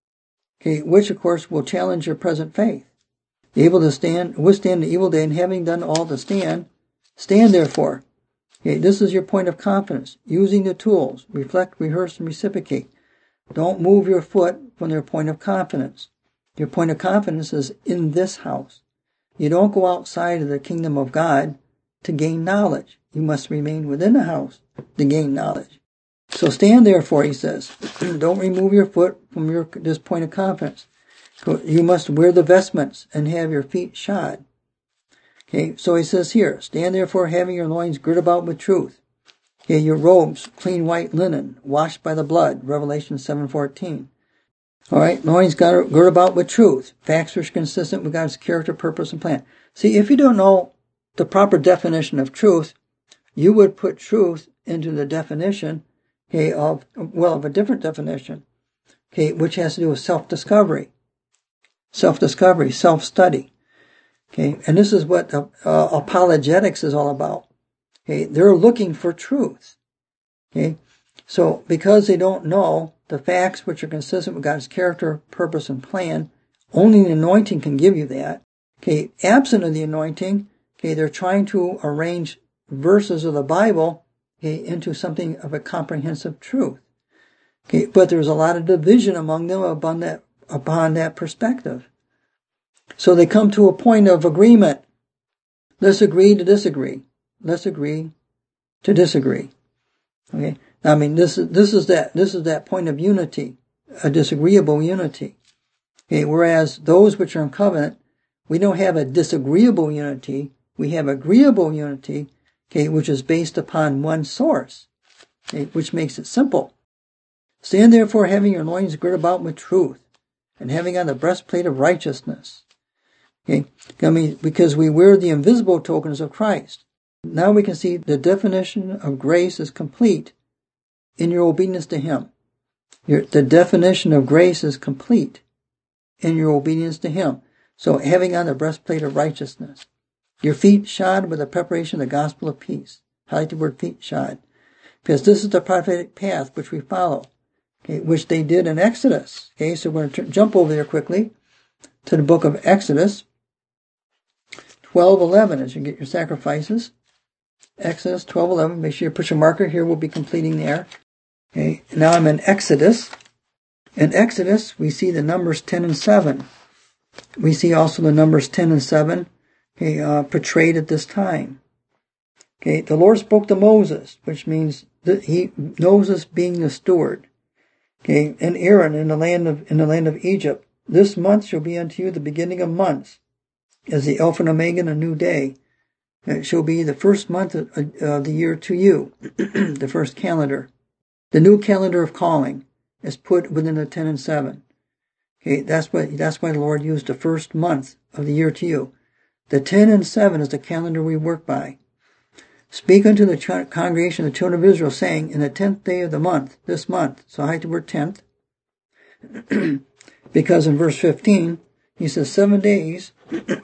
Okay, which of course will challenge your present faith. Be able to withstand the evil day, and having done all to stand therefore. Okay, this is your point of confidence. Using the tools, reflect, rehearse, and reciprocate. Don't move your foot from your point of confidence. Your point of confidence is in this house. You don't go outside of the kingdom of God to gain knowledge. You must remain within the house to gain knowledge. So stand therefore, he says. Don't remove your foot from this point of confidence. You must wear the vestments and have your feet shod. Okay, so he says here, stand therefore having your loins girt about with truth. Okay, your robes, clean white linen, washed by the blood, Revelation 7:14. Alright, loins girt about with truth. Facts which are consistent with God's character, purpose, and plan. See, if you don't know the proper definition of truth, you would put truth into the definition, okay, of a different definition, okay, which has to do with self-discovery, self-study. Okay, and this is what apologetics is all about. Okay, they're looking for truth. Okay, so because they don't know the facts which are consistent with God's character, purpose, and plan, only the anointing can give you that. Okay, absent of the anointing, okay, they're trying to arrange verses of the Bible, okay, into something of a comprehensive truth. Okay, but there's a lot of division among them upon that perspective. So they come to a point of agreement. Let's agree to disagree. Let's agree to disagree. Okay. I mean, this is that point of unity, a disagreeable unity. Okay. Whereas those which are in covenant, we don't have a disagreeable unity. We have agreeable unity. Okay. Which is based upon one source. Okay, which makes it simple. Stand therefore having your loins girt about with truth, and having on the breastplate of righteousness. Okay. I mean, because we wear the invisible tokens of Christ. Now we can see the definition of grace is complete in your obedience to Him. The definition of grace is complete in your obedience to Him. So having on the breastplate of righteousness, your feet shod with the preparation of the gospel of peace. I like the word feet shod, because this is the prophetic path which we follow, okay, which they did in Exodus. Okay, so we're going to jump over there quickly to the book of Exodus 12:11 as you get your sacrifices. Exodus 12:11. Make sure you put your marker here. We'll be completing there. Okay. Now I'm in Exodus. In Exodus, we see the numbers 10 and 7. We see also the numbers 10 and 7, okay, portrayed at this time. Okay. The Lord spoke to Moses, which means that Moses being the steward. Okay. And Aaron in the land of Egypt. This month shall be unto you the beginning of months, as the Alpha and Omega, a new day. It shall be the first month of the year to you, the first calendar. The new calendar of calling is put within the 10 and 7. Okay, that's why the Lord used the first month of the year to you. The 10 and 7 is the calendar we work by. Speak unto the congregation of the children of Israel, saying, in the 10th day of the month, this month. So I like the word 10th. Because in verse 15, he says 7 days,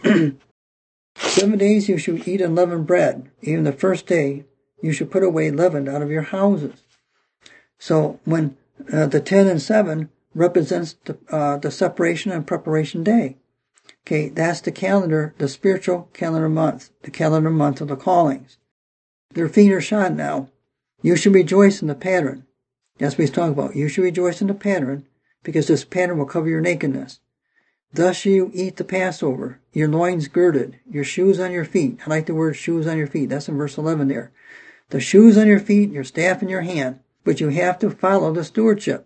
7 days you shall eat unleavened bread. Even the first day you shall put away leaven out of your houses. So when the 10 and 7 represents the separation and preparation day. Okay, that's the calendar, the spiritual calendar month, the calendar month of the callings. Their feet are shod now. You should rejoice in the pattern. That's what he's talking about. You should rejoice in the pattern, because this pattern will cover your nakedness. Thus you eat the Passover, your loins girded, your shoes on your feet. I like the word shoes on your feet. That's in verse 11 there. The shoes on your feet, your staff in your hand. But you have to follow the stewardship.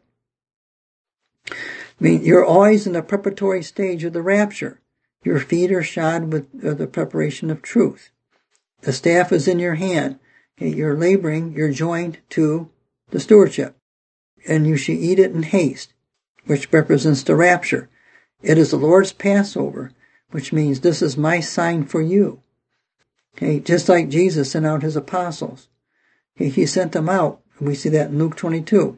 I mean, you're always in the preparatory stage of the rapture. Your feet are shod with the preparation of truth. The staff is in your hand. You're laboring, you're joined to the stewardship. And you should eat it in haste, which represents the rapture. It is the Lord's Passover, which means this is my sign for you. Okay, just like Jesus sent out his apostles. Okay, he sent them out. We see that in Luke 22.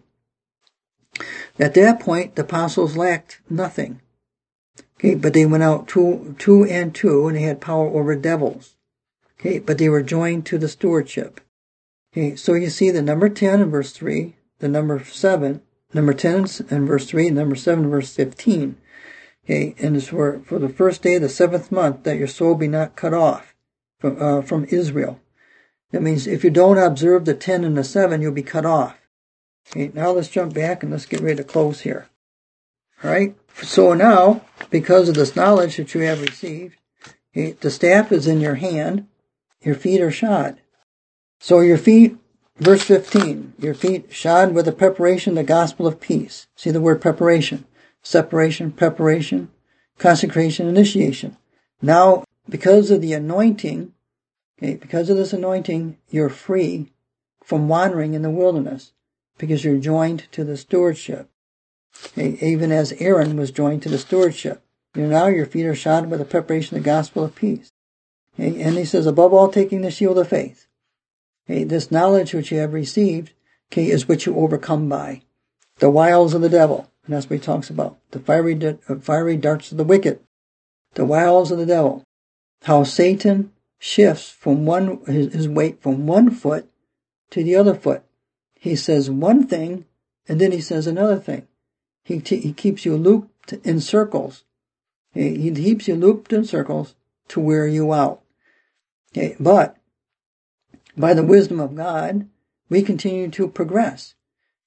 At that point, the apostles lacked nothing. Okay, but they went out two and two, and they had power over devils. Okay, but they were joined to the stewardship. Okay, so you see the number 10 in verse 3, the number 7, number 10 in verse 3, and number 7 in verse 15. Okay, and it's for the first day of the 7th month that your soul be not cut off from Israel. That means if you don't observe the 10 and the 7, you'll be cut off. Okay, now let's jump back and let's get ready to close here. All right. So now, because of this knowledge that you have received, okay, the staff is in your hand. Your feet are shod. So your feet, verse 15, your feet shod with the preparation of the gospel of peace. See the word preparation. Separation, preparation, consecration, initiation. Now, because of the anointing, okay, because of this anointing, you're free from wandering in the wilderness, because you're joined to the stewardship. Okay, even as Aaron was joined to the stewardship. Now your feet are shod with the preparation of the gospel of peace. Okay, and he says, above all, taking the shield of faith. Okay, this knowledge which you have received, okay, is what you overcome by. The wiles of the devil. And that's what he talks about. The fiery darts of the wicked. The wiles of the devil. How Satan shifts from his weight from one foot to the other foot. He says one thing, and then he says another thing. He keeps you looped in circles. He keeps you looped in circles to wear you out. Okay, but by the wisdom of God, we continue to progress.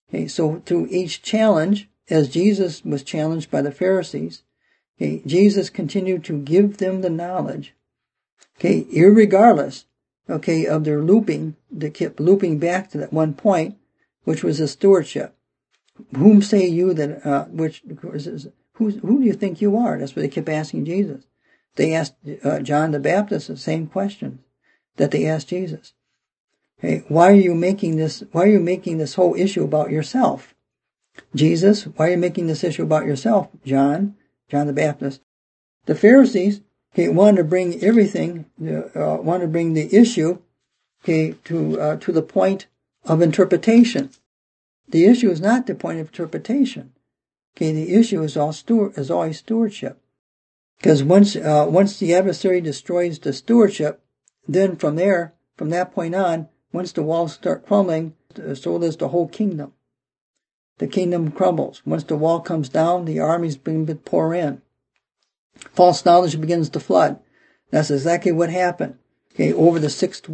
Okay, so through each challenge, as Jesus was challenged by the Pharisees, okay, Jesus continued to give them the knowledge, okay, irregardless, okay, of their looping. They kept looping back to that one point, which was the stewardship. Whom say you that, who do you think you are? That's what they kept asking Jesus. They asked John the Baptist the same question that they asked Jesus. Hey, why are you making this whole issue about yourself? Jesus, why are you making this issue about yourself? John the Baptist. The Pharisees, okay, wanted to bring everything, wanted to bring the issue, okay, to the point of interpretation. The issue is not the point of interpretation. Okay, the issue is always stewardship. Because once the adversary destroys the stewardship, then from that point on, once the walls start crumbling, so does the whole kingdom. The kingdom crumbles. Once the wall comes down, the armies begin to pour in. False knowledge begins to flood. That's exactly what happened. Okay, over the sixth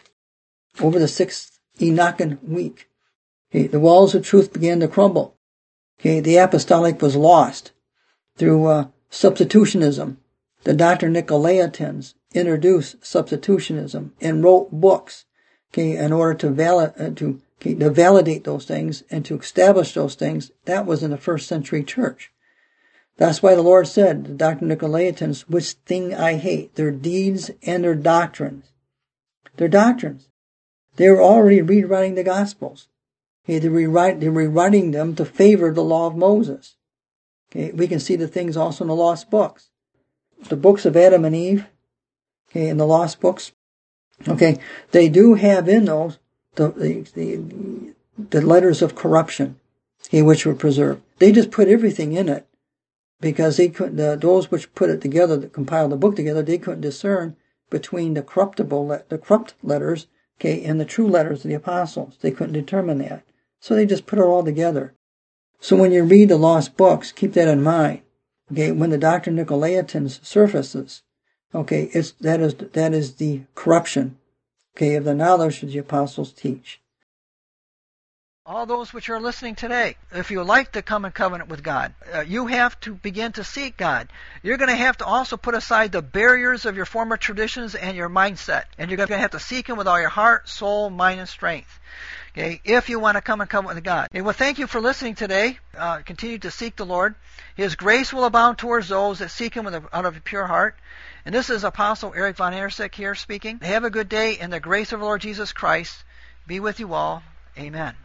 Enochian week. Okay, the walls of truth began to crumble. Okay, the apostolic was lost through substitutionism. The Dr. Nicolaitans introduced substitutionism and wrote books, okay, in order to validate those things and to establish those things. That was in the first century church. That's why the Lord said, the Dr. Nicolaitans, which thing I hate, their deeds and their doctrines. Their doctrines. They were already rewriting the Gospels. Okay, they're rewriting them to favor the law of Moses. Okay, we can see the things also in the lost books. The books of Adam and Eve, okay, in the lost books, okay, they do have in those the letters of corruption, okay, which were preserved. They just put everything in it because they couldn't. Those which put it together, that compiled the book together, they couldn't discern between the corrupt letters, okay, and the true letters of the apostles. They couldn't determine that, so they just put it all together. So when you read the lost books, keep that in mind. Okay, when the Dr. Nicolaitans surfaces, okay, that is the corruption, okay, of the knowledge that the apostles teach. All those which are listening today, if you would like to come in covenant with God, you have to begin to seek God. You're going to have to also put aside the barriers of your former traditions and your mindset, and you're going to have to seek Him with all your heart, soul, mind, and strength. Okay, if you want to come in covenant with God. Okay, well, thank you for listening today. Continue to seek the Lord. His grace will abound towards those that seek Him out of a pure heart. And this is Apostle Eric Von Ersick here speaking. Have a good day, and the grace of the Lord Jesus Christ be with you all. Amen.